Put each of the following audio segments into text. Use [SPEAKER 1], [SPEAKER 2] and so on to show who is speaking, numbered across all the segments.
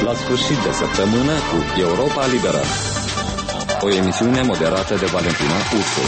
[SPEAKER 1] la sfârșit de săptămână cu Europa Liberă. O emisiune moderată de Valentina Ursu.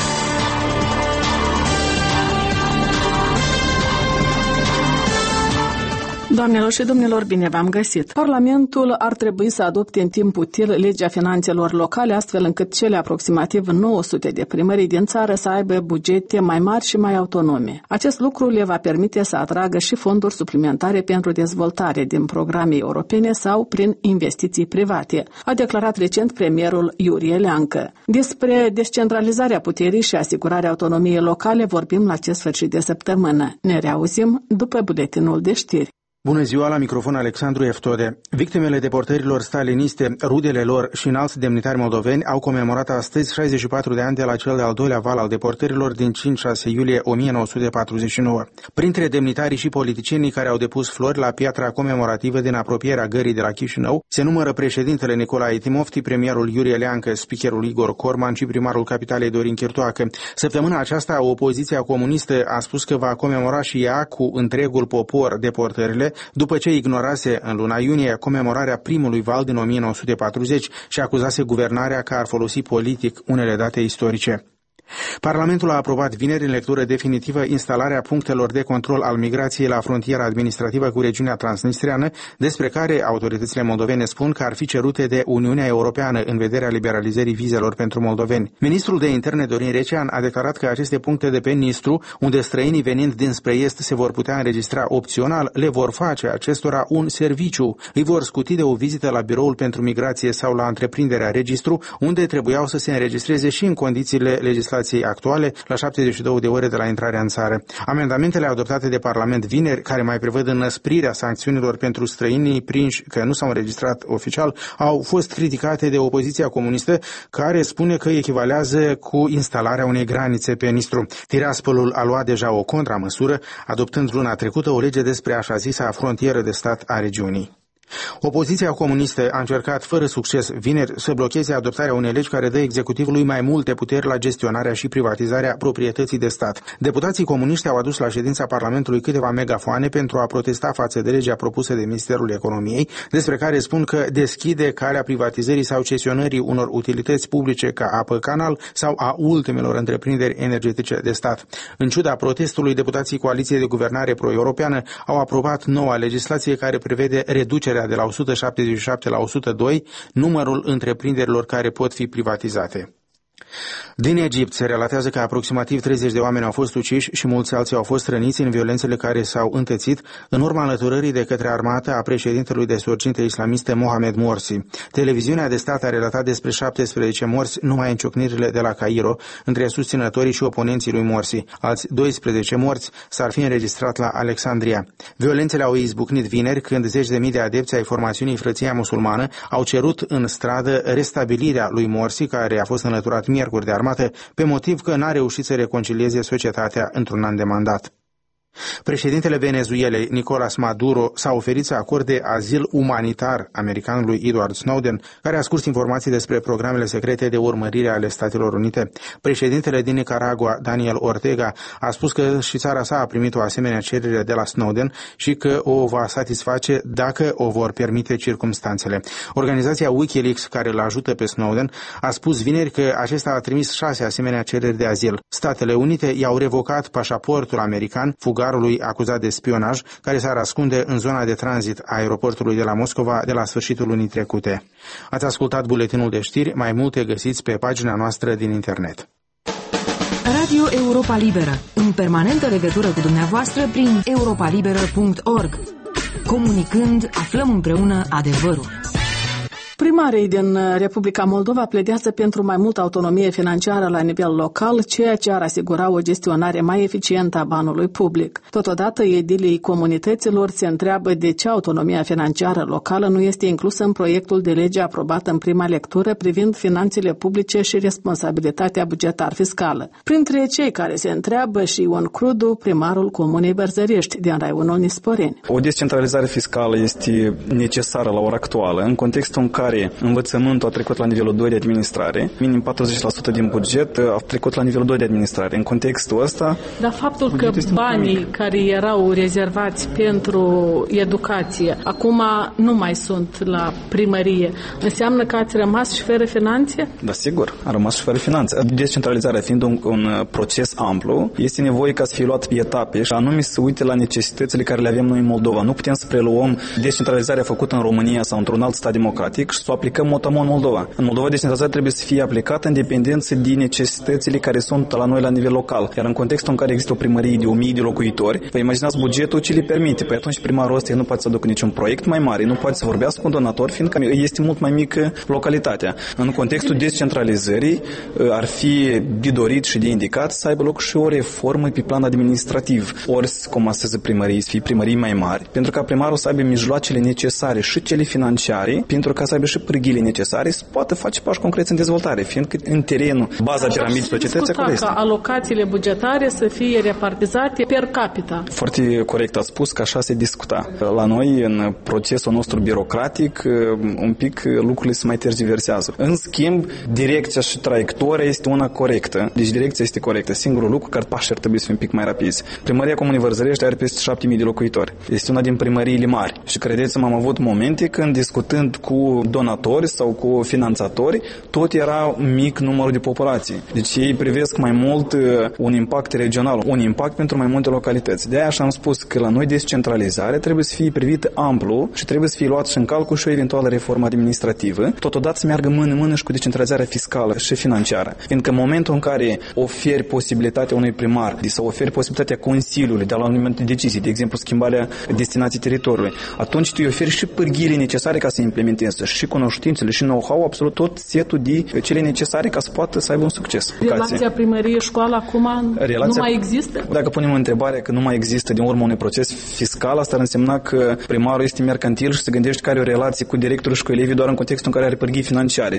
[SPEAKER 2] Doamnelor și domnilor, bine v-am găsit. Parlamentul ar trebui să adopte în timp util legea finanțelor locale, astfel încât cele aproximativ 900 de primării din țară să aibă bugete mai mari și mai autonome. Acest lucru le va permite să atragă și fonduri suplimentare pentru dezvoltare din programe europene sau prin investiții private, a declarat recent premierul Iurie Leancă. Despre descentralizarea puterii și asigurarea autonomiei locale vorbim la acest sfârșit de săptămână. Ne reauzim după buletinul de știri.
[SPEAKER 3] Bună ziua, la microfon Alexandru Eftode. Victimele deportărilor staliniste, rudele lor și înalți demnitari moldoveni au comemorat astăzi 64 de ani de la cel de-al doilea val al deportărilor din 5-6 iulie 1949. Printre demnitarii și politicienii care au depus flori la piatra comemorativă din apropierea gării de la Chișinău se numără președintele Nicolae Timofti, premierul Iurie Leancă, speakerul Igor Corman și primarul capitalei Dorin Chirtoacă. Săptămâna aceasta, opoziția comunistă a spus că va comemora și ea cu întregul popor deportările, după ce ignorase în luna iunie comemorarea primului val din 1940 și acuzase guvernarea că ar folosi politic unele date istorice. Parlamentul a aprobat vineri în lectură definitivă instalarea punctelor de control al migrației la frontiera administrativă cu regiunea transnistreană, despre care autoritățile moldovene spun că ar fi cerute de Uniunea Europeană în vederea liberalizării vizelor pentru moldoveni. Ministrul de Interne Dorin Recean a declarat că aceste puncte de pe Nistru, unde străinii venind dinspre est se vor putea înregistra opțional, le vor face acestora un serviciu. Îi vor scuti de o vizită la biroul pentru migrație sau la întreprinderea registru, unde trebuiau să se înregistreze și în condițiile legislației actuale la 72 de ore de la intrarea în țară. Amendamentele adoptate de Parlament vineri, care mai prevăd înăsprirea sancțiunilor pentru străinii prinși că nu s-au înregistrat oficial, au fost criticate de opoziția comunistă, care spune că echivalează cu instalarea unei granițe pe Nistru. Tiraspolul a luat deja o contramăsură, adoptând luna trecută o lege despre așa zisa frontieră de stat a regiunii. Opoziția comunistă a încercat fără succes vineri să blocheze adoptarea unei legi care dă executivului mai multe puteri la gestionarea și privatizarea proprietății de stat. Deputații comuniști au adus la ședința Parlamentului câteva megafoane pentru a protesta față de legea propusă de Ministerul Economiei, despre care spun că deschide calea privatizării sau cesionării unor utilități publice ca apă, canal sau a ultimelor întreprinderi energetice de stat. În ciuda protestului, deputații Coaliției de Guvernare Pro-Europeană au aprobat noua legislație care prevede reducerea de la 177 la 102 numărul întreprinderilor care pot fi privatizate. Din Egipt se relatează că aproximativ 30 de oameni au fost uciși și mulți alții au fost răniți în violențele care s-au întețit în urma înlăturării de către armată a președintelui de sorginte islamiste Mohamed Morsi. Televiziunea de stat a relatat despre 17 morți numai în ciocnirile de la Cairo, între susținătorii și oponenții lui Morsi. Alți 12 morți s-ar fi înregistrat la Alexandria. Violențele au izbucnit vineri când zeci de mii de adepți ai formațiunii Frăția Musulmană au cerut în stradă restabilirea lui Morsi, care a fost înlăturat miercuri de armată, pe motiv că n-a reușit să reconcilieze societatea într-un an de mandat. Președintele Venezuelei, Nicolás Maduro, s-a oferit să acorde azil umanitar americanului Edward Snowden, care a scurs informații despre programele secrete de urmărire ale Statelor Unite. Președintele din Nicaragua, Daniel Ortega, a spus că și țara sa a primit o asemenea cerere de la Snowden și că o va satisface dacă o vor permite circumstanțele. Organizația Wikileaks, care îl ajută pe Snowden, a spus vineri că acesta a trimis 6 asemenea cereri de azil. Statele Unite i-au revocat pașaportul american fugarului acuzat de spionaj, care s-ar ascunde în zona de tranzit a aeroportului de la Moscova de la sfârșitul lunii trecute. Ați ascultat buletinul de știri, mai multe găsiți pe pagina noastră din internet.
[SPEAKER 4] Radio Europa Liberă, în permanentă legătură cu dumneavoastră prin europalibera.org. Comunicând, aflăm împreună adevărul.
[SPEAKER 2] Primarii din Republica Moldova pledează pentru mai multă autonomie financiară la nivel local, ceea ce ar asigura o gestionare mai eficientă a banului public. Totodată, edilii comunităților se întreabă de ce autonomia financiară locală nu este inclusă în proiectul de lege aprobat în prima lectură privind finanțele publice și responsabilitatea bugetar-fiscală. Printre cei care se întreabă și Ion Crudu, primarul Comunei Bărzărești din raionul Nisporeni.
[SPEAKER 5] O descentralizare fiscală este necesară la ora actuală, în contextul în care care învățământul a trecut la nivelul 2 de administrare, minim 40% din buget a trecut la nivelul 2 de administrare. În contextul ăsta...
[SPEAKER 2] Dar faptul că banii care erau rezervați pentru educație acum nu mai sunt la primărie, înseamnă că ați rămas și fără finanțe?
[SPEAKER 5] Da, sigur, a rămas și fără finanțe. Descentralizarea fiind un proces amplu, este nevoie ca să fie luat pe etape și anume să uite la necesitățile care le avem noi în Moldova. Nu putem să preluăm descentralizarea făcută în România sau într-un alt stat democratic și să o aplicăm motamo în Moldova. În Moldova descentralizarea trebuie să fie aplicată în dependență de necesitățile care sunt la noi la nivel local. Iar în contextul în care există o primărie de 1000 de locuitori, vă imaginați bugetul ce le permite. Păi atunci primarul ăsta nu poate să aducă niciun proiect mai mare, nu poate să vorbească cu un donator, fiindcă este mult mai mică localitatea. În contextul descentralizării ar fi de dorit și de indicat să aibă loc și o reformă pe plan administrativ. Ori să comaseze primării, să fie primării mai mari, pentru ca primarul să aibă mijloacele necesare și cele financiare, pentru ca să aibă și pârghile necesare să poată face pași concreți în dezvoltare, fiindcă în terenul, baza piramidei societății acolo este.
[SPEAKER 2] Ca alocațiile bugetare să fie repartizate per capita.
[SPEAKER 5] Foarte corect ați spus că așa se discuta. La noi, în procesul nostru birocratic, un pic lucrurile se mai tergiversează. În schimb, direcția și traiectoria este una corectă. Deci direcția este corectă. Singurul lucru care pașii ar trebui să fie un pic mai rapizi. Primăria Comunei Vărzărești are peste 7.000 de locuitori. Este una din primăriile mari. Și credeți-mă, am avut momente când discutând cu donatori sau cu finanțatori, tot era mic numărul de populație. Deci ei privesc mai mult un impact regional, un impact pentru mai multe localități. De aia așa am spus că la noi descentralizare trebuie să fie privită amplu și trebuie să fie luat și în calcul și o eventuală reformă administrativă, totodată să meargă mână-mână și cu decentralizarea fiscală și financiară. Fiindcă în momentul în care oferi posibilitatea unui primar sau oferi posibilitatea Consiliului de a lua anumite decizii, de exemplu schimbarea destinației teritoriului, atunci tu îi oferi și pârghiile necesare ca să implementeze, și cunoștințele, și know-how, absolut tot setul de cele necesare ca să poată să aibă un succes.
[SPEAKER 2] Relația primărie-școală acum nu mai există?
[SPEAKER 5] Dacă punem întrebarea că nu mai există din urmă unui proces fiscal, asta ar însemna că primarul este mercantil și se gândește că are o relație cu directorul și cu elevii doar în contextul în care are pârghii financiare.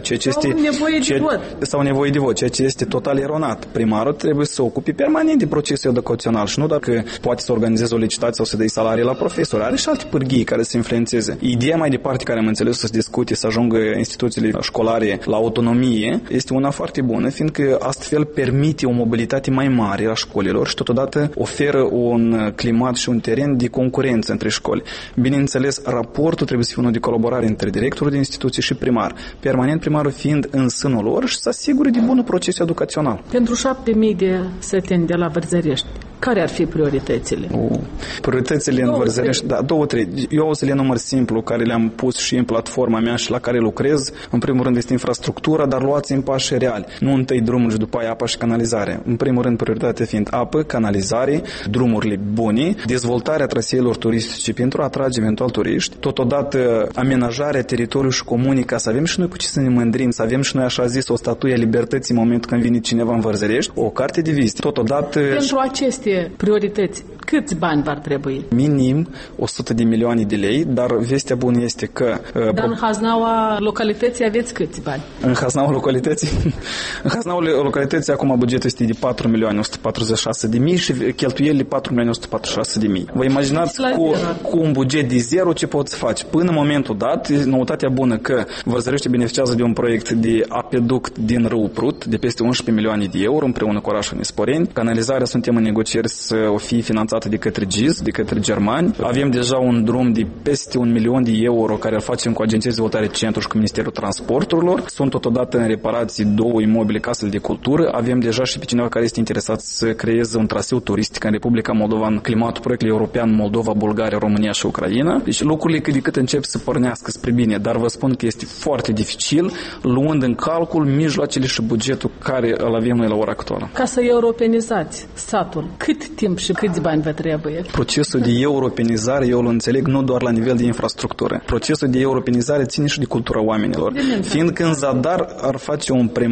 [SPEAKER 5] Sau nevoie de vot, ceea ce este total eronat. Primarul trebuie să se ocupe permanent de procesul educațional și nu doar că poate să organizeze o licitație sau să dea salarii la profesori. Are și alte pârghii care să influențeze. Ideea mai departe care am înțeles să se discute, să ajungă instituțiile școlare la autonomie, este una foarte bună, fiindcă astfel permite o mobilitate mai mare a școlilor și totodată oferă un climat și un teren de concurență între școli. Bineînțeles, raportul trebuie să fie unul de colaborare între directorul de instituție și primar, permanent primarul fiind în sânul lor și să asigure de bunul proces educațional.
[SPEAKER 2] Pentru 7.000 de săteni de la Vărzărești, care ar fi prioritățile?
[SPEAKER 5] Prioritățile în Vărzărești, da, 2-3. Eu o să le număr simplu, care le-am pus și în platforma mea și la care lucrez. În primul rând este infrastructura, dar luați în pași reali. Nu întâi drumul și după aia apa și canalizare. În primul rând, prioritatea fiind apă, canalizare, drumurile bune, dezvoltarea traseelor turistice pentru a atrage eventual turiști, totodată amenajarea teritoriului și comunii ca să avem și noi cu ce să ne mândrim, să avem și noi așa zis o statuie a libertății în momentul când vine cineva în Vărzărești, o carte de vizită. Totodată
[SPEAKER 2] pentru aceste priorități, câți bani v-ar trebui?
[SPEAKER 5] Minim 100 de milioane de lei, dar vestea bună este că...
[SPEAKER 2] Dar în haznaua localității aveți câți bani?
[SPEAKER 5] În haznaua localității? În haznaua localității acum bugetul este de 4 milioane 146 de mii și cheltuielile 4 milioane 146 de mii. Vă imaginați cu un buget de zero ce poți face. Până în momentul dat, noutatea bună că Vărzărești beneficiază de un proiect de apeduct din râul Prut de peste 11 milioane de euro împreună cu orașul Nesporeni. Canalizarea suntem în negocieri să o fie finanțată de către GIS, de către germani. Avem deja un drum de peste 1 milion de euro care îl facem cu Agenția de Dezvoltare Centru și cu Ministerul Transporturilor. Sunt totodată în reparații 2 imobile casele de cultură. Avem deja și pe cineva care este interesat să creeze un traseu turistic în Republica Moldova în climatul proiectului european Moldova, Bulgaria, România și Ucraina. Deci lucrurile cât de cât încep să pornească spre bine, dar vă spun că este foarte dificil luând în calcul mijloacele și bugetul care îl avem noi la ora actuală.
[SPEAKER 2] Ca să europenizați satul, cât timp și câți bani vă trebuie?
[SPEAKER 5] Procesul de europenizare eu îl înțeleg nu doar la nivel de infrastructură. Procesul de europenizare ține și de cultura oamenilor. Fiindcă în zadar ar face un primar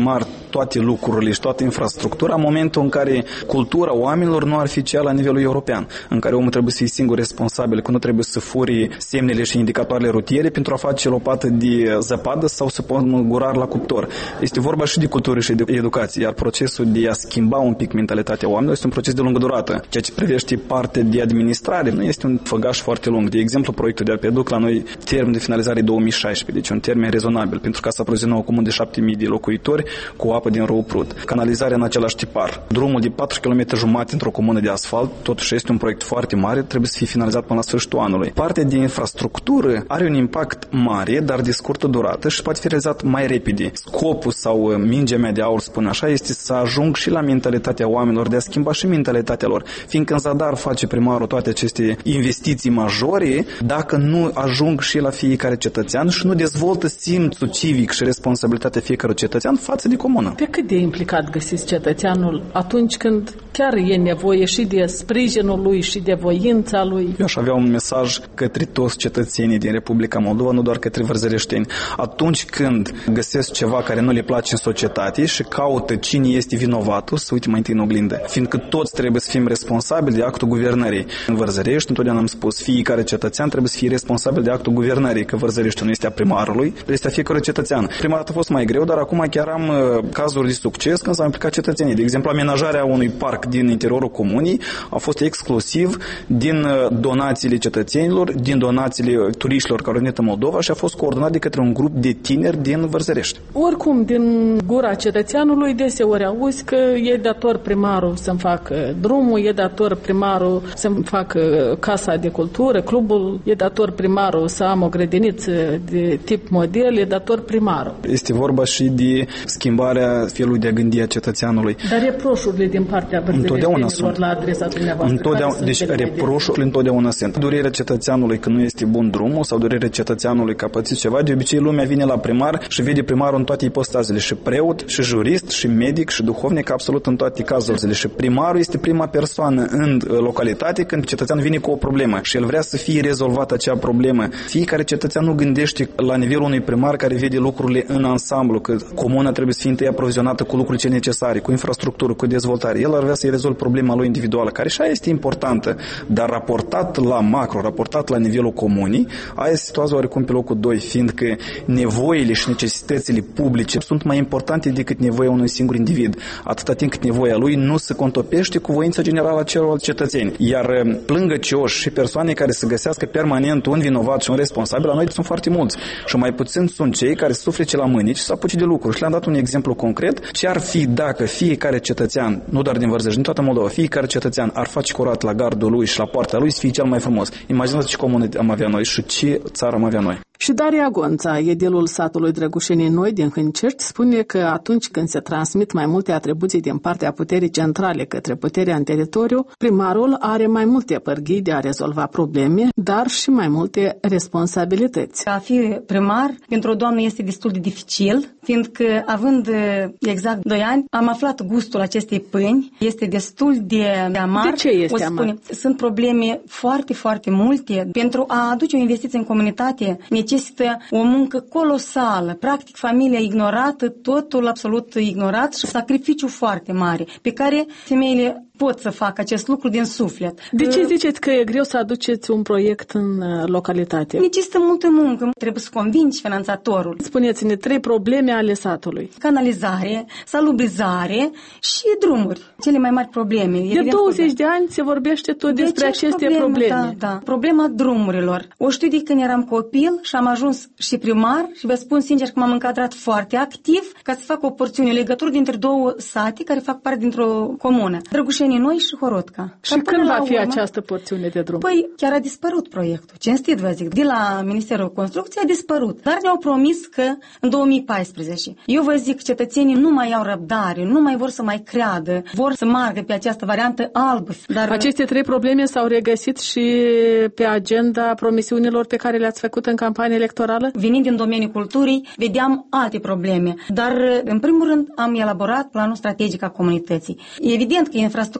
[SPEAKER 5] toate lucrurile și toată infrastructura în momentul în care cultura oamenilor nu ar fi cea la nivelul european, în care omul trebuie să fie singur responsabil, că nu trebuie să furi semnele și indicatoarele rutiere pentru a face lopată de zăpadă sau să pună gurar la cuptor. Este vorba și de cultură și de educație, iar procesul de a schimba un pic mentalitatea oamenilor este un proces de lungă durată. Ceea ce privește partea de administrare nu este un făgaș foarte lung. De exemplu, proiectul de apeduc la noi termen de finalizare 2016, deci un termen rezonabil, pentru ca să aprovizionăm o comună de 7.000 de locuitori cu apă din râul Prut. Canalizarea în același tipar. Drumul de 4 km jumate într-o comună de asfalt, totuși este un proiect foarte mare, trebuie să fie finalizat până la sfârșitul anului. Partea de infrastructură are un impact mare, dar de scurtă durată și poate fi realizat mai repede. Scopul sau mingea mea de aur, spun așa, este să ajung și la mentalitatea oamenilor, de a schimba și mentalitatea lor. Fiindcă în zadar face primarul toate aceste investiții majore, dacă nu ajung și la fiecare cetățean și nu dezvoltă simțul civic și responsabilitatea fiecărui cetățean față de comună.
[SPEAKER 2] Pe cât de implicat găsiți cetățeanul atunci când chiar e nevoie și de sprijinul lui și de voința lui?
[SPEAKER 5] Eu aș avea un mesaj către toți cetățenii din Republica Moldova, nu doar către vărzăreșteni. Atunci când găsesc ceva care nu le place în societate și caută cine este vinovatul, să uite mai întâi în oglindă. Fiindcă toți trebuie să fim responsabili de actul guvernării. În Vărzărești, întotdeauna am spus, fiecare cetățean trebuie să fie responsabil de actul guvernării, că Vărzărești nu este a primarului, este a fiecărui cetățean. Prima dată a fost mai greu, dar acum chiar am cazuri de succes când s-au implicat cetățenii. De exemplu, amenajarea unui parc din interiorul comunii a fost exclusiv din donațiile cetățenilor, din donațiile turiștilor care au venit în Moldova și a fost coordonat de către un grup de tineri din Vărzărești.
[SPEAKER 2] Oricum, din gura cetățeanului deseori auzi că e dator primarul să-mi facă drumul, e dator primarul să-mi facă casa de cultură, clubul, e dator primarul să am o grădiniță de tip model, e dator primarul.
[SPEAKER 5] Este vorba și de schimbarea felului de a gândi a cetățeanului.
[SPEAKER 2] Dar reproșurile din partea vărzăreștenilor la adresa dumneavoastră.
[SPEAKER 5] Deci reproșurile întotdeauna sunt. Durerea cetățeanului că nu este bun drumul sau durerea cetățeanului că a pățit ceva, de obicei lumea vine la primar și vede primarul în toate ipostazele, și preot, și jurist, și medic, și duhovnic, absolut în toate cazurile. Și primarul este prima persoană în localitate când cetățeanul vine cu o problemă și el vrea să fie rezolvată acea problemă. Fiecare cetățean nu gândește la nivelul unui primar care vede lucrurile în ansamblu, că comuna trebuie să fie întâi aprovizionată cu lucrurile cele necesare, cu infrastructură, cu dezvoltare. El ar vrea să-i rezolve problema lui individuală, care și aia este importantă, dar raportat la macro, raportat la nivelul comunii, aia se situează oarecum pe locul 2, fiindcă nevoile și necesitățile publice sunt mai importante decât nevoia unui singur individ, atâta timp cât nevoia lui nu se contopește cu voința generală a celorlalți cetățeni. Iar plângăcioși și persoane care se găsească permanent un vinovat și un responsabil, la noi sunt foarte mulți. Și mai puțin sunt cei care suflece la mâini și se apuce de lucruri. Și le-am dat un exemplu concret. Ce ar fi dacă fiecare cetățean, nu doar din Vărzărești, din toată Moldova, fiecare cetățean ar face curat la gardul lui și la poarta lui să fie cel mai frumos. Imaginați ce comună am avea noi și ce țară am avea noi.
[SPEAKER 2] Și Daria Gonța, edilul satului Drăgușenii Noi din Hâncești, spune că atunci când se transmit mai multe atribuții din partea puterii centrale către puterea în teritoriu, primarul are mai multe pârghii de a rezolva probleme, dar și mai multe responsabilități.
[SPEAKER 6] A fi primar pentru o doamnă este destul de dificil, fiindcă având exact 2 ani, am aflat gustul acestei pâini, este destul de amar.
[SPEAKER 2] De ce este amar?
[SPEAKER 6] Sunt probleme foarte, foarte multe. Pentru a aduce o investiție în comunitate necesită o muncă colosală, practic familia ignorată, totul absolut ignorat și sacrificiu foarte mare, pe care femeile pot să facă acest lucru din suflet.
[SPEAKER 2] De ce ziceți că e greu să aduceți un proiect în localitate?
[SPEAKER 6] Necesită multă muncă, trebuie să convingi finanțatorul.
[SPEAKER 2] Spuneți-ne 3 probleme ale satului.
[SPEAKER 6] Canalizare, salubrizare și drumuri. Cele mai mari probleme.
[SPEAKER 2] De 20 de ani se vorbește tot despre aceste probleme.
[SPEAKER 6] Da. Problema drumurilor. O știu de când eram copil și am ajuns și primar și vă spun sincer că m-am încadrat foarte activ ca să fac o porțiune, legătură dintre 2 sate care fac parte dintr-o comună. Drăgușenii Noi și Horotca.
[SPEAKER 2] Și când va fi această porțiune de drum?
[SPEAKER 6] Păi chiar a dispărut proiectul. Cinstit vă zic, de la Ministerul Construcției a dispărut. Dar ne-au promis că în 2014. Eu vă zic, cetățenii nu mai au răbdare, nu mai vor să mai creadă, vor să meargă pe această variantă albă. Dar
[SPEAKER 2] aceste 3 probleme s-au regăsit și pe agenda promisiunilor pe care le-ați făcut în campanie electorală?
[SPEAKER 6] Venind din domeniul culturii, vedeam alte probleme. Dar, în primul rând, am elaborat planul strategic al comunității. Evident că infrastructura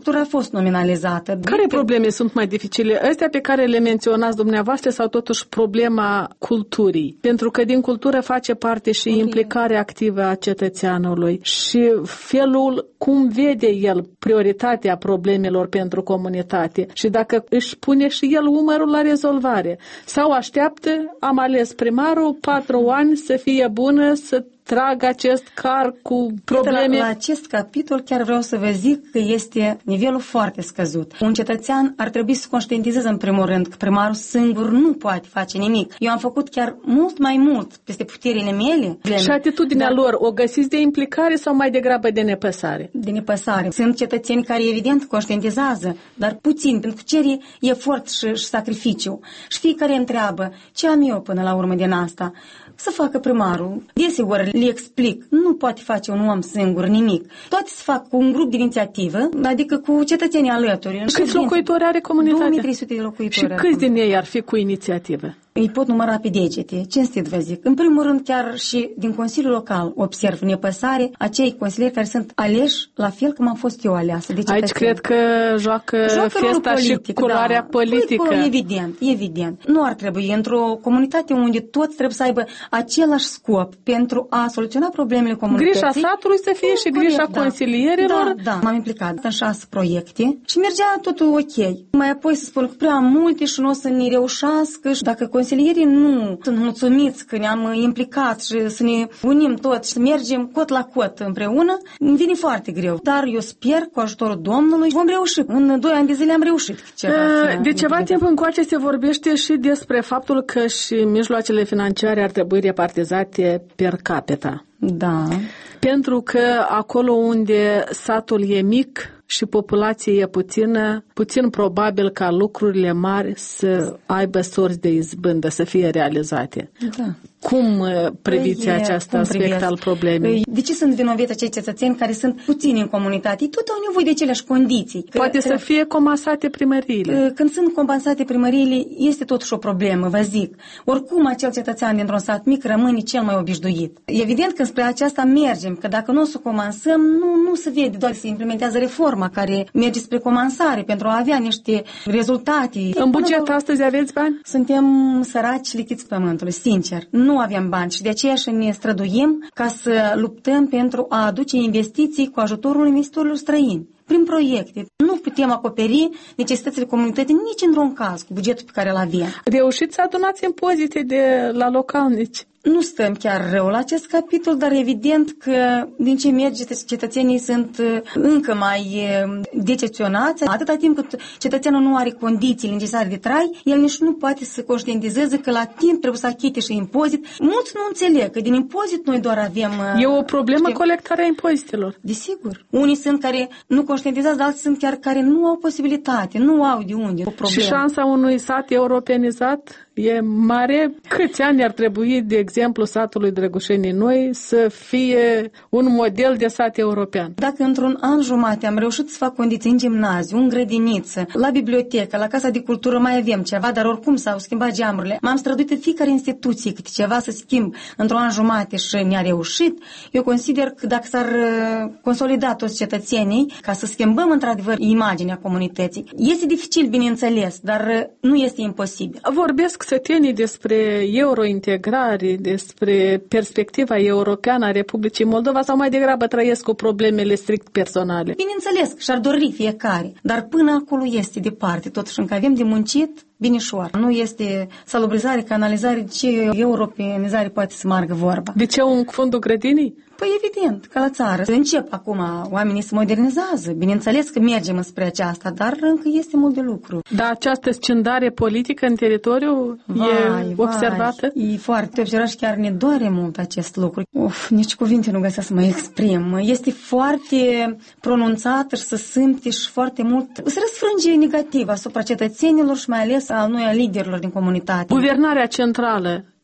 [SPEAKER 6] infrastructura a fost nominalizată.
[SPEAKER 2] Care probleme sunt mai dificile? Astea pe care le menționați dumneavoastră sau totuși problema culturii? Pentru că din cultură face parte și implicarea activă a cetățeanului și felul cum vede el prioritatea problemelor pentru comunitate și dacă își pune și el umărul la rezolvare. Sau așteaptă, am ales primarul, 4 ani să fie bună, să trag acest car cu probleme.
[SPEAKER 6] La acest capitol chiar vreau să vă zic că este nivelul foarte scăzut. Un cetățean ar trebui să conștientizeze în primul rând că primarul singur nu poate face nimic. Eu am făcut chiar mult mai mult peste puterile mele.
[SPEAKER 2] Și atitudinea lor o găsiți de implicare sau mai degrabă de nepăsare?
[SPEAKER 6] De nepăsare. Sunt cetățeni care evident conștientizează, dar puțin, pentru că cere efort și sacrificiu. Și fiecare întreabă, ce am eu până la urmă din asta? Să facă primarul. Desigur, le explic, nu poate face un om singur nimic. Toate se fac cu un grup de inițiativă, adică cu cetățenii alături.
[SPEAKER 2] Câți locuitori are comunitatea?
[SPEAKER 6] 2300 de locuitori.
[SPEAKER 2] Și câți din ei ar fi cu inițiativă?
[SPEAKER 6] Îi pot număra pe degete, cinstit vă zic. În primul rând, chiar și din Consiliul Local observ nepăsare acei consilieri care sunt aleși la fel cum am fost eu aleasă.
[SPEAKER 2] Aici cred că joacă festa politic, și culoarea politică.
[SPEAKER 6] Evident. Nu ar trebui într-o comunitate unde toți trebuie să aibă același scop pentru a soluționa problemele comunității.
[SPEAKER 2] Grija satului să fie și grija consilierilor.
[SPEAKER 6] Da, m-am implicat în 6 proiecte și mergea totul ok. Mai apoi să spun că prea multe și nu o să ne reușească și dacă consilierii nu sunt mulțumiți că ne-am implicat și să ne unim toți și să mergem cot la cot împreună, îmi vine foarte greu. Dar eu sper, cu ajutorul Domnului, vom reuși. În 2 ani de zile am reușit ceva.
[SPEAKER 2] De ceva timp încoace se vorbește și despre faptul că și mijloacele financiare ar trebui repartizate per capita.
[SPEAKER 6] Da.
[SPEAKER 2] Pentru că acolo unde satul e mic și populația e puțină, puțin probabil ca lucrurile mari să aibă sorți de izbândă, să fie realizate.
[SPEAKER 6] Da.
[SPEAKER 2] Cum priviți acest aspect al problemei?
[SPEAKER 6] De ce sunt vinovați acei cetățeni care sunt puțini în comunitate? Tot au nevoie de aceleași condiții.
[SPEAKER 2] Poate să fie comasate primăriile.
[SPEAKER 6] Când sunt compensate primăriile, este totuși o problemă, vă zic. Oricum, acel cetățean dintr-un sat mic rămâne cel mai obișnuit. Evident că spre aceasta mergem, că dacă nu o să comansăm, nu se vede, doar se implementează reforma care merge spre comansare pentru a avea niște rezultate.
[SPEAKER 2] În buget astăzi aveți bani?
[SPEAKER 6] Suntem săraci lichiți pământului, sincer. Nu avem bani și de aceea și ne străduim ca să luptăm pentru a aduce investiții cu ajutorul investitorilor străini. Prin proiecte. Nu putem acoperi necesitățile comunității nici într-un caz cu bugetul pe care îl avem.
[SPEAKER 2] Reușiți să adunați impozite de la localnici?
[SPEAKER 6] Nu stăm chiar rău la acest capitol, dar evident că din ce merge cetățenii sunt încă mai decepționați. Atâta timp cât cetățeanul nu are condițiile necesare de trai, el nici nu poate să conștientizeze că la timp trebuie să achite și impozit. Mulți nu înțeleg că din impozit noi doar avem...
[SPEAKER 2] E o problemă colectarea impozitelor.
[SPEAKER 6] Desigur. Unii sunt care nu conștientizează, dar alții sunt chiar care nu au posibilitate, nu au de unde.
[SPEAKER 2] Și șansa unui sat europenizat e mare. Câți ani ar trebui, de exemplu, satului Drăgușenii Noi să fie un model de sat european?
[SPEAKER 6] Dacă într-un an jumate am reușit să fac condiții în gimnaziu, în grădiniță, la bibliotecă, la Casa de Cultură mai avem ceva, dar oricum s-au schimbat geamurile. M-am străduit în fiecare instituție câte ceva să schimb într-un an jumate și ne-a reușit. Eu consider că dacă s-ar consolida toți cetățenii ca să schimbăm într-adevăr imaginea comunității, este dificil, bineînțeles, dar nu este imposibil.
[SPEAKER 2] Vorbesc sătenii despre eurointegrare, despre perspectiva europeană a Republicii Moldova sau mai degrabă trăiesc cu problemele strict personale?
[SPEAKER 6] Bineînțeles, și-ar dori fiecare, dar până acolo este departe, totuși încă avem de muncit binișoar. Nu este salubrizare, canalizare, de ce europenizare poate să margă vorba.
[SPEAKER 2] De ce un fundul grădinii?
[SPEAKER 6] Păi evident, ca la țară. Încep acum, oamenii se modernizează. Bineînțeles că mergem spre aceasta, dar încă este mult de lucru.
[SPEAKER 2] Dar această scindare politică în teritoriu e observată?
[SPEAKER 6] E foarte observat și chiar ne doare mult acest lucru. Nici cuvinte nu găsesc să mă exprim. Este foarte pronunțat și se simte și foarte mult. Se răsfrânge negativ asupra cetățenilor și mai ales al noi a liderilor din comunitate.
[SPEAKER 2] Guvernarea centrală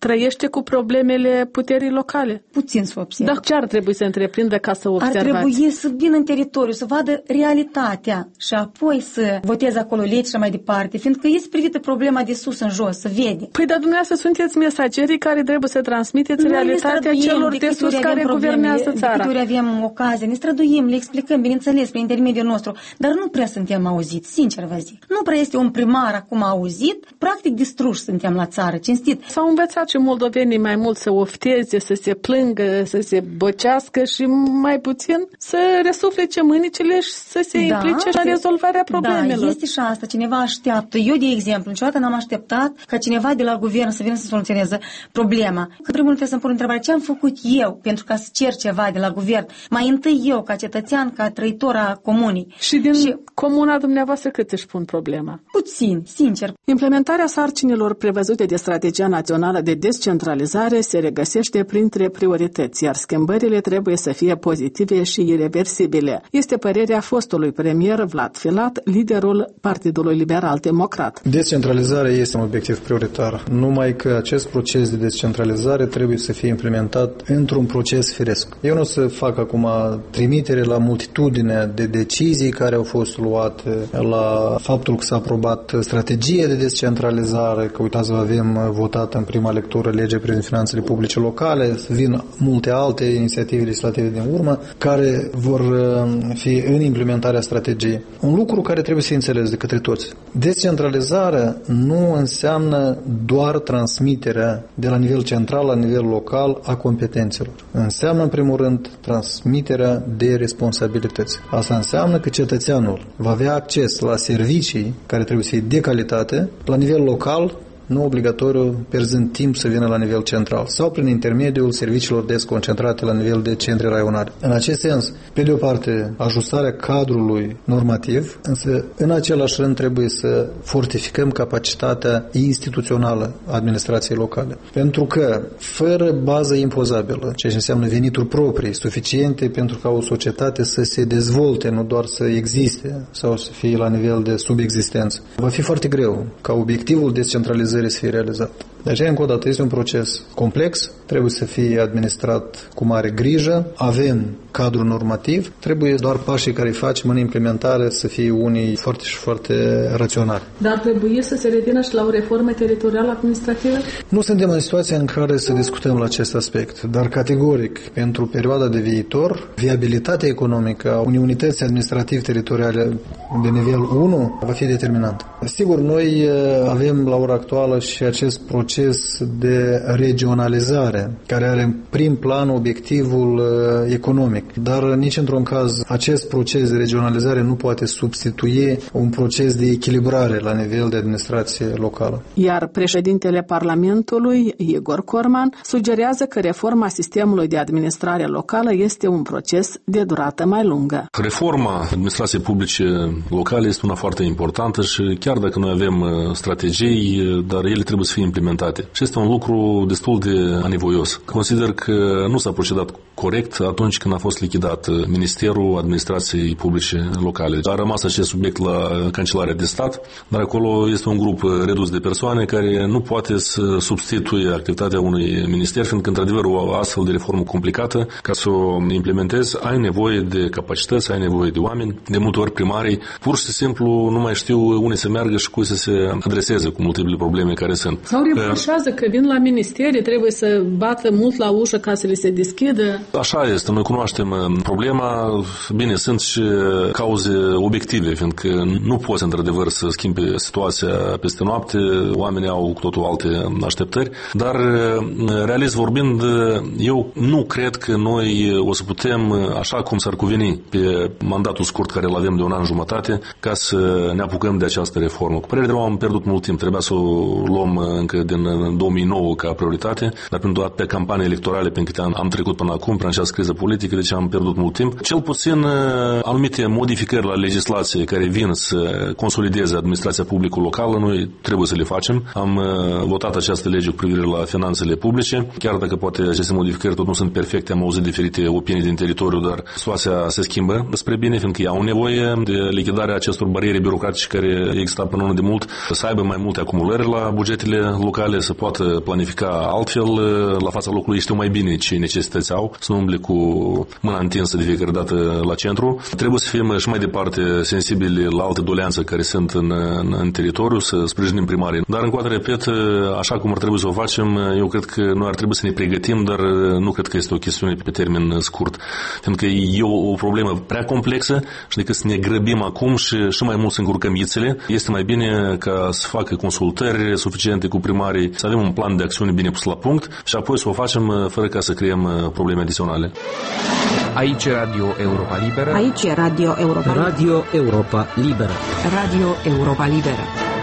[SPEAKER 2] trăiește cu problemele puterii locale?
[SPEAKER 6] Puțin să observ.
[SPEAKER 2] Dar ce ar trebui să întreprindă ca să observați?
[SPEAKER 6] Ar trebui să vină în teritoriu, să vadă realitatea și apoi să voteze acolo legi și mai departe, fiindcă este privită problema de sus în jos, să vede.
[SPEAKER 2] Păi, dar dumneavoastră sunteți mesagerii care trebuie să transmiteți realitatea celor de sus care guvernează țara.
[SPEAKER 6] De câte ori avem ocazie, ne străduim, le explicăm, bineînțeles, prin intermediul nostru, dar nu prea suntem auziți, sincer vă zic. Nu prea este un primar acum auzit, practic distruși suntem la țară, cinstit.
[SPEAKER 2] S-au învățat și moldovenii mai mult să ofteze, să se plângă, să se băcească și mai puțin să resuflece mânicile și să se implice în rezolvarea problemelor.
[SPEAKER 6] Da, este și asta. Cineva așteaptă. Eu, de exemplu, niciodată n-am așteptat ca cineva de la guvern să vină să soluționeze problema. Că primul trebuie să-mi pun întrebarea ce am făcut eu pentru ca să cer ceva de la guvern. Mai întâi eu, ca cetățean, ca trăitor a comunii.
[SPEAKER 2] Și din comuna dumneavoastră cât își pun problema?
[SPEAKER 6] Puțin, sincer.
[SPEAKER 2] Implementarea sarcinilor prevăzute de Strategia Națională de Descentralizare se regăsește printre priorități, iar schimbările trebuie să fie pozitive și ireversibile. Este părerea fostului premier Vlad Filat, liderul Partidului Liberal Democrat.
[SPEAKER 7] Descentralizarea este un obiectiv prioritar, numai că acest proces de descentralizare trebuie să fie implementat într-un proces firesc. Eu nu o să fac acum trimitere la multitudinea de decizii care au fost luate, la faptul că s-a aprobat strategie de descentralizare, că uitați-vă, avem votat în prima lectură legea privind finanțele publice locale, vin multe alte inițiative legislative din urmă care vor fi în implementarea strategiei. Un lucru care trebuie să înțeles de către toți. Descentralizarea nu înseamnă doar transmiterea de la nivel central la nivel local a competențelor. Înseamnă, în primul rând, transmiterea de responsabilități. Asta înseamnă că cetățeanul va avea acces la servicii care trebuie să fie de calitate la nivel local, nu obligatoriu pierzând timp să vină la nivel central sau prin intermediul serviciilor desconcentrate la nivel de centre raionare. În acest sens, pe de o parte, ajustarea cadrului normativ, însă în același rând trebuie să fortificăm capacitatea instituțională a administrației locale. Pentru că, fără bază impozabilă, ceea ce înseamnă venituri proprii, suficiente pentru ca o societate să se dezvolte, nu doar să existe sau să fie la nivel de subexistență, va fi foarte greu ca obiectivul descentralizării să fie realizat. De aceea, încă o dată, este un proces complex, trebuie să fie administrat cu mare grijă, avem cadru normativ, trebuie doar pașii care îi facem în implementare să fie unii foarte și foarte raționali.
[SPEAKER 2] Dar trebuie să se revină și la o reformă teritorială administrativă?
[SPEAKER 7] Nu suntem în situația în care să discutăm la acest aspect, dar categoric, pentru perioada de viitor, viabilitatea economică a unei unități administrativ-teritoriale de nivel 1 va fi determinantă. Sigur, noi avem la ora actuală și acest proces de regionalizare, care are în prim plan obiectivul economic. Dar nici într-un caz acest proces de regionalizare nu poate substitui un proces de echilibrare la nivel de administrație locală.
[SPEAKER 2] Iar președintele Parlamentului, Igor Corman, sugerează că reforma sistemului de administrare locală este un proces de durată mai lungă.
[SPEAKER 8] Reforma administrației publice locale este una foarte importantă și chiar dacă noi avem strategii, dar ele trebuie să fie implementate. Și este un lucru destul de anevoios. Consider că nu s-a procedat corect atunci când a fost lichidat Ministerul Administrației Publice Locale. A rămas acest subiect la Cancelarea de Stat, dar acolo este un grup redus de persoane care nu poate să substituie activitatea unui minister, fiindcă, într-adevăr, o astfel de reformă complicată, ca să o implementezi, ai nevoie de capacități, ai nevoie de oameni. De multe ori primarii pur și simplu nu mai știu unde să meargă și cui să se adreseze cu multiple probleme care sunt.
[SPEAKER 2] Sau reproșează că vin la ministeri, trebuie să bată mult la ușă ca să le se deschidă.
[SPEAKER 8] Așa este, noi cunoaștem problema. Bine, sunt și cauze obiective, fiindcă nu poți într-adevăr să schimbi situația peste noapte, oamenii au cu totul alte așteptări, dar realist vorbind, eu nu cred că noi o să putem, așa cum s-ar cuveni pe mandatul scurt care îl avem de un an jumătate, ca să ne apucăm de această reformă. Cu părere de rău, am pierdut mult timp, trebuia să o luăm încă din 2009 ca prioritate, dar pentru pe campanii electorale pe câte am trecut până acum, prea în această criză politică, deci am pierdut mult timp. Cel puțin anumite modificări la legislație care vin să consolideze administrația publică locală, noi trebuie să le facem. Am votat această lege cu privire la finanțele publice, chiar dacă poate aceste modificări tot nu sunt perfecte, am auzit diferite opinii din teritoriu, dar situația se schimbă spre bine, fiindcă ei au nevoie de lichidarea acestor bariere birocratice care exista până de mult, să aibă mai multe acumulări la bugetele locale, să poată planifica altfel la fața locului, știu mai bine ce necesități au, să nu umble cu mâna întinsă de fiecare dată la centru. Trebuie să fim și mai departe sensibili la alte doleanțe care sunt în teritoriu, să sprijinim primarii. Dar încă o dată repet, așa cum ar trebui să o facem, eu cred că noi ar trebui să ne pregătim, dar nu cred că este o chestiune pe termen scurt, fiindcă e o problemă prea complexă și decât să ne grăbim acum și mai mult să încurcăm ițele, este mai bine ca să facă consultări suficiente cu primarii, să avem un plan de acțiune bine pus la punct și apoi să o facem fără ca să creăm probleme adiționale.
[SPEAKER 9] Aici e Radio Europa Liberă.
[SPEAKER 4] Aici e Radio Europa Liberă.
[SPEAKER 9] Radio Europa Liberă.
[SPEAKER 4] Radio Europa Liberă.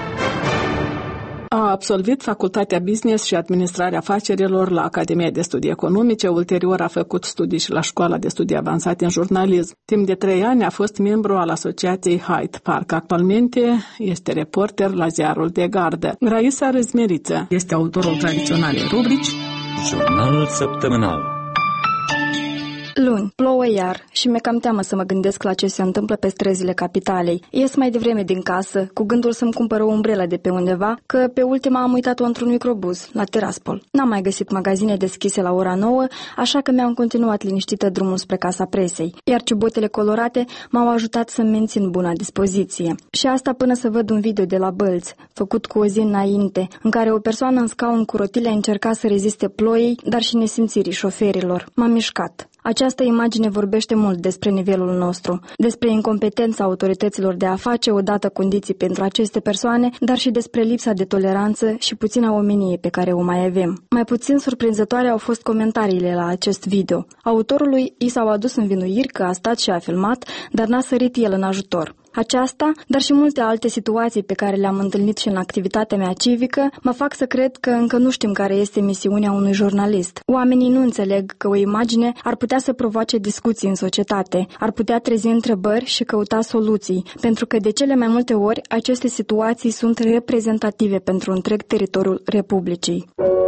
[SPEAKER 2] A absolvit Facultatea Business și Administrarea Afacerilor la Academia de Studii Economice, ulterior a făcut studii și la Școala de Studii Avansate în Jurnalism. Timp de 3 ani a fost membru al Asociației Hyde Park. Actualmente este reporter la ziarul de gardă. Raisa Răzmeriță este autorul tradiționalei rubrici
[SPEAKER 1] Jurnal săptămânal.
[SPEAKER 10] Luni, plouă iar și mi-e cam teamă să mă gândesc la ce se întâmplă pe străzile capitalei. Ies mai devreme din casă, cu gândul să-mi cumpăr o umbrelă de pe undeva, că pe ultima am uitat-o într-un microbuz, la Tiraspol. N-am mai găsit magazine deschise la ora 9, așa că mi-am continuat liniștită drumul spre Casa Presei, iar ciubotele colorate m-au ajutat să-mi mențin buna dispoziție. Și asta până să văd un video de la Bălți, făcut cu o zi înainte, în care o persoană în scaun cu rotile încerca să reziste ploii, dar și nesimțirii șoferilor. M-am mișcat. Această imagine vorbește mult despre nivelul nostru, despre incompetența autorităților de a face odată condiții pentru aceste persoane, dar și despre lipsa de toleranță și puțina omenie pe care o mai avem. Mai puțin surprinzătoare au fost comentariile la acest video. Autorului i s-au adus învinuiri că a stat și a filmat, dar n-a sărit el în ajutor. Aceasta, dar și multe alte situații pe care le-am întâlnit și în activitatea mea civică, mă fac să cred că încă nu știm care este misiunea unui jurnalist. Oamenii nu înțeleg că o imagine ar putea să provoace discuții în societate, ar putea trezi întrebări și căuta soluții, pentru că de cele mai multe ori aceste situații sunt reprezentative pentru întreg teritoriul Republicii.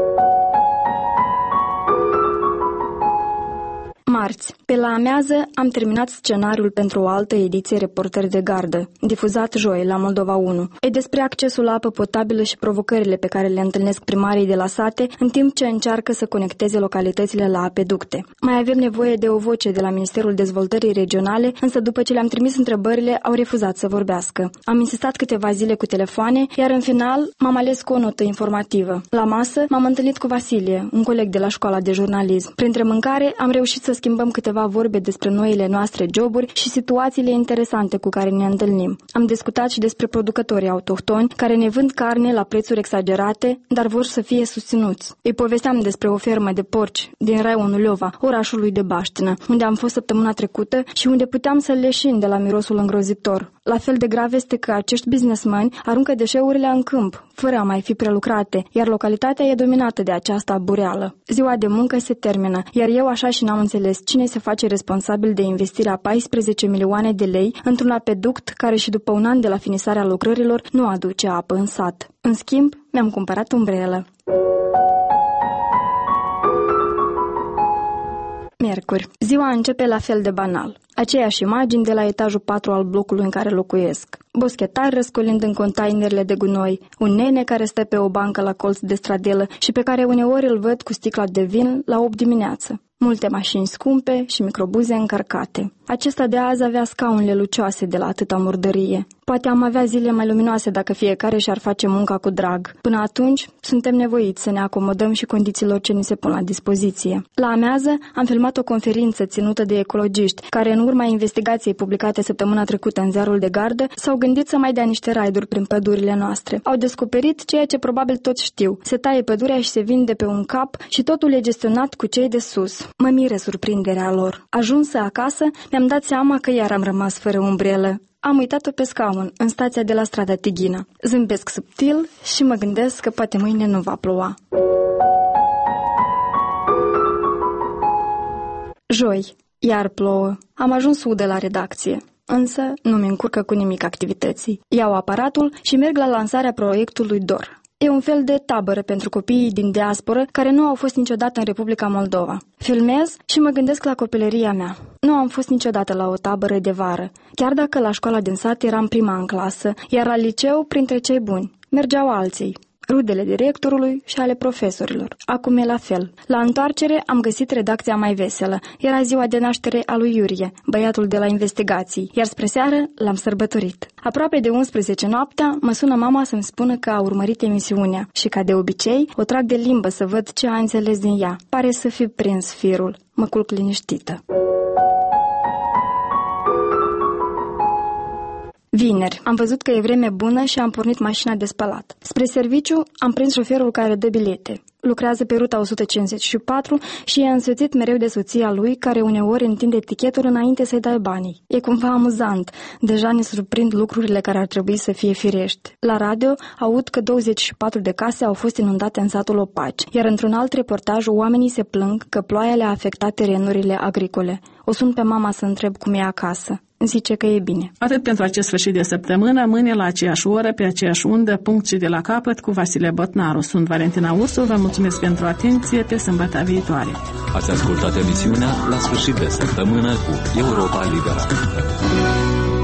[SPEAKER 10] Marți. Pe la amiază am terminat scenariul pentru o altă ediție Reporteri de Gardă, difuzat joi la Moldova 1. E despre accesul la apă potabilă și provocările pe care le întâlnesc primarii de la sate în timp ce încearcă să conecteze localitățile la apeducte. Mai avem nevoie de o voce de la Ministerul Dezvoltării Regionale, însă după ce le-am trimis întrebările, au refuzat să vorbească. Am insistat câteva zile cu telefoane, iar în final m-am ales cu o notă informativă. La masă m-am întâlnit cu Vasilie, un coleg de la Școala de Jurnalism. Printre mâncare am reușit să schimbăm câteva vorbe despre noile noastre joburi și situațiile interesante cu care ne întâlnim. Am discutat și despre producătorii autohtoni care ne vând carne la prețuri exagerate, dar vor să fie susținuți. Îi povesteam despre o fermă de porci din raionul Leova, orașului de Baștină, unde am fost săptămâna trecută și unde puteam să leșin de la mirosul îngrozitor. La fel de grav este că acești businessmeni aruncă deșeurile în câmp, fără a mai fi prelucrate, iar localitatea e dominată de această abureală. Ziua de muncă se termină, iar eu așa și n-am înțeles cine se face responsabil de investirea 14 milioane de lei într-un apeduct care și după un an de la finisarea lucrărilor nu aduce apă în sat. În schimb, mi-am cumpărat umbrelă. Miercuri. Ziua începe la fel de banal. Aceeași imagini de la etajul 4 al blocului în care locuiesc. Boschetari răscolind în containerele de gunoi, un nene care stă pe o bancă la colț de stradelă și pe care uneori îl văd cu sticla de vin la 8 dimineață. Multe mașini scumpe și microbuze încărcate. Acesta de azi avea scaunele lucioase de la atâta murdărie. Poate am avea zile mai luminoase dacă fiecare și-ar face munca cu drag. Până atunci, suntem nevoiți să ne acomodăm și condițiilor ce ni se pun la dispoziție. La amiază am filmat o conferință ținută de ecologiști, care în urma investigației publicate săptămâna trecută în ziarul de gardă, s-au gândit să mai dea niște raiduri prin pădurile noastre. Au descoperit ceea ce probabil toți știu. Se taie pădurea și se vinde pe un cap și totul e gestionat cu cei de sus. Mă mire surprinderea lor. Ajunsă acasă, mi-am dat seama că iar am rămas fără umbrelă. Am uitat-o pe scaun, în stația de la strada Tighina. Zâmbesc subtil și mă gândesc că poate mâine nu va ploua. Joi, iar plouă. Am ajuns udă la redacție. Însă nu-mi încurcă cu nimic activității. Iau aparatul și merg la lansarea proiectului DOR. E un fel de tabără pentru copiii din diasporă care nu au fost niciodată în Republica Moldova. Filmez și mă gândesc la copilăria mea. Nu am fost niciodată la o tabără de vară, chiar dacă la școala din sat eram prima în clasă, iar la liceu printre cei buni. Mergeau alții, rudele directorului și ale profesorilor. Acum e la fel. La întoarcere am găsit redacția mai veselă. Era ziua de naștere a lui Iurie, băiatul de la investigații, iar spre seară l-am sărbătorit. Aproape de 11 noaptea mă sună mama să-mi spună că a urmărit emisiunea și, ca de obicei, o trag de limbă să văd ce a înțeles din ea. Pare să fi prins firul. Mă culc liniștită. Vineri, am văzut că e vreme bună și am pornit mașina de spălat. Spre serviciu am prins șoferul care dă bilete. Lucrează pe ruta 154 și e însoțit mereu de soția lui, care uneori întinde etichetul înainte să-i dai banii. E cumva amuzant. Deja ne surprind lucrurile care ar trebui să fie firești. La radio aud că 24 de case au fost inundate în satul Opaci, iar într-un alt reportaj oamenii se plâng că ploaia le-a afectat terenurile agricole. O sun pe mama să întreb cum e acasă. Zice că e bine.
[SPEAKER 2] Atât pentru acest sfârșit de săptămână, mâine la aceeași oră, pe aceeași undă, punct și de la capăt, cu Vasile Botnaru. Sunt Valentina Ursu, vă mulțumesc pentru atenție, pe sâmbătă viitoare.
[SPEAKER 1] Ați ascultat emisiunea La sfârșit de săptămână cu Europa Liberă.